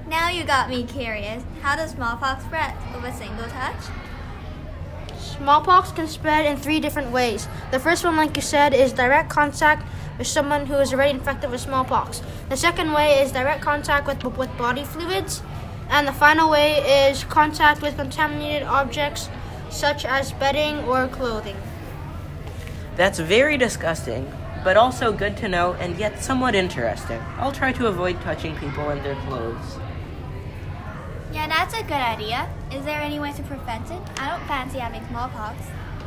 Now you got me curious. How does smallpox spread? With a single touch? Smallpox can spread in 3 different ways. The first one, like you said, is direct contact with someone who is already infected with smallpox. The second way is direct contact with body fluids. And the final way is contact with contaminated objects such as bedding or clothing. That's very disgusting, but also good to know and yet somewhat interesting. I'll try to avoid touching people and their clothes. Yeah, that's a good idea. Is there any way to prevent it? I don't fancy having smallpox.